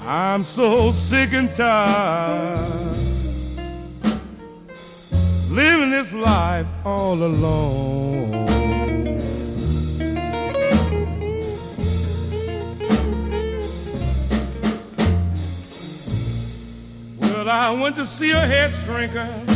I'm so sick and tired living this life all alone. Well, I went to see a head shrinker